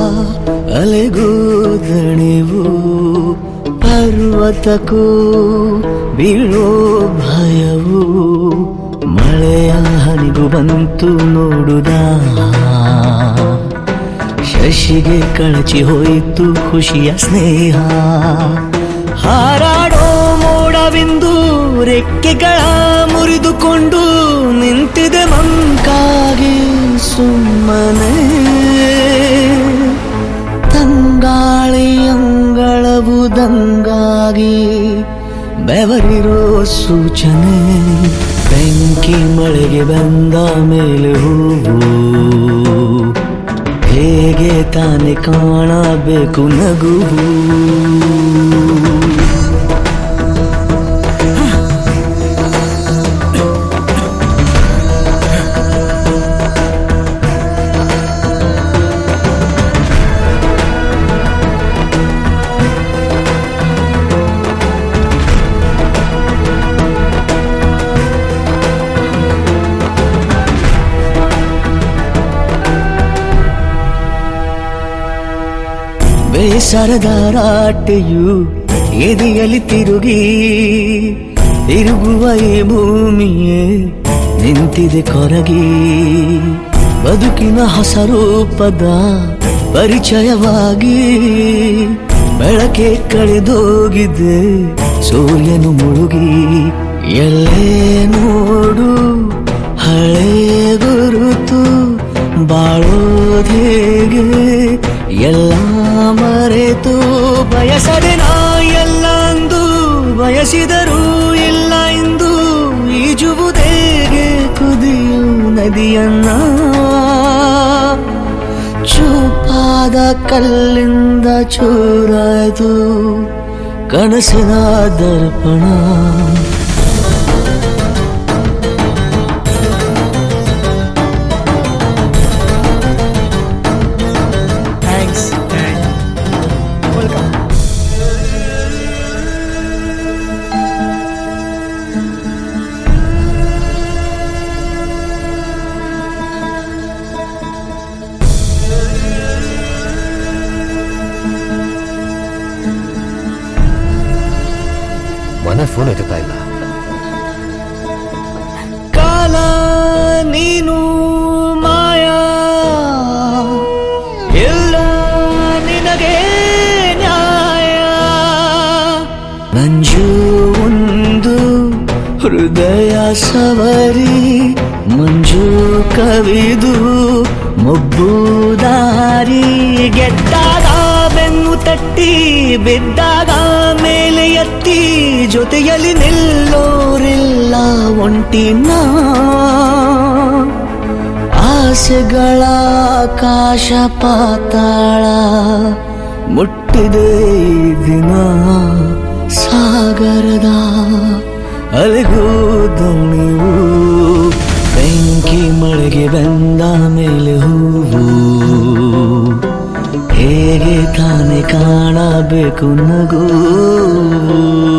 ಅಲೆಗೂ ದಣಿವು ಪರ್ವತಕ್ಕೂ ಬೀಳೋ ಭಯವು ಮಳೆಯ ಹನಿಗೂ ಬಂತು ನೋಡುದ ಶಶಿಗೆ ಕಳಚಿ ಹೋಯಿತು ಖುಷಿಯ ಸ್ನೇಹ ಹಾರಾಡೋ ಮೋಡವಿಂದು ರೆಕ್ಕೆಗಳ ಮುರಿದುಕೊಂಡು ನಿಂತಿದೆ ಮಂಕಾಗಿ ಸುಮ್ಮನೆ ತಂಗಾಳಿ ಅಂಗಳವುದಂಗಾಗಿ ಬೆವರಿರೋ ಸೂಚನೆ ಬೆಂಕಿ ಮಳೆಗೆ ಬಂದ ಮೇಲೆ ಹೂವು ಹೇಗೆ ತಾನೆ ಕಾಣಬೇಕು ನಗುವು ಬೇಸರದ ರಾಟೆಯು ಎದೆಯಲ್ಲಿ ತಿರುಗಿ ತಿರುಗುವ ಈ ಭೂಮಿಯೇ ನಿಂತಿದೆ ಕೊರಗಿ ಬದುಕಿನ ಹೊಸ ರೂಪದ ಪರಿಚಯವಾಗಿ ಬೆಳಕೆ ಕಳೆದೋಗಿದೆ ಸೂರ್ಯನು ಮುಳುಗಿ ಎಲ್ಲೇ ನೋಡು ಹಳೆ ಗುರುತು ಬಾಳೋದೇಗೆ ಎಲ್ಲ ಮರೆತು ಬಯಸದೆ ನಾ ಎಲ್ಲ ಅಂದು ಬಯಸಿದರೂ ಇಲ್ಲ ಎಂದು ಈಜುವುದೇಗೆ ಕುದಿಯು ನದಿಯನ್ನ ಚೂಪಾದ ಕಲ್ಲಿಂದ ಚೂರಾಯ್ತು ಕನಸಿನ ದರ್ಪಣ ಮನೆ ಫೋನ್ ಎತ್ತುತ್ತಾ ಇಲ್ಲ. ಕಾಲ ನೀನು ಮಾಯಾ ಎಲ್ಲ ನಿನಗೆ ನ್ಯಾಯ ನಂಜು ಒಂದು ಹೃದಯ ಸವರಿ ಮಂಜು ಕವಿದು ಮೊಬ್ಬು ದಾರಿ ಗೆದ್ದಾಗ ಬೆನ್ನು ತಟ್ಟಿ ಬಿದ್ದಾಗ ಮೇಲೆ ಎತ್ತಿ ಜೊತೆಯಲ್ಲಿ ನಿಲ್ಲೋರಿಲ್ಲ ಒಂಟಿನ ಆಸೆಗಳ ಆಕಾಶ ಪಾತಾಳ ಮುಟ್ಟಿದೆ ಈ ದಿನ ಸಾಗರದ ಅಲೆಗೂ ದಣಿವು ಬೆಂಕಿ ಮಳೆಗೆ ಬಂದ ಮೇಲೆ ಹೂವು ಹೇಗೆ ತಾನೆ ಕಾಣಬೇಕು ನಗು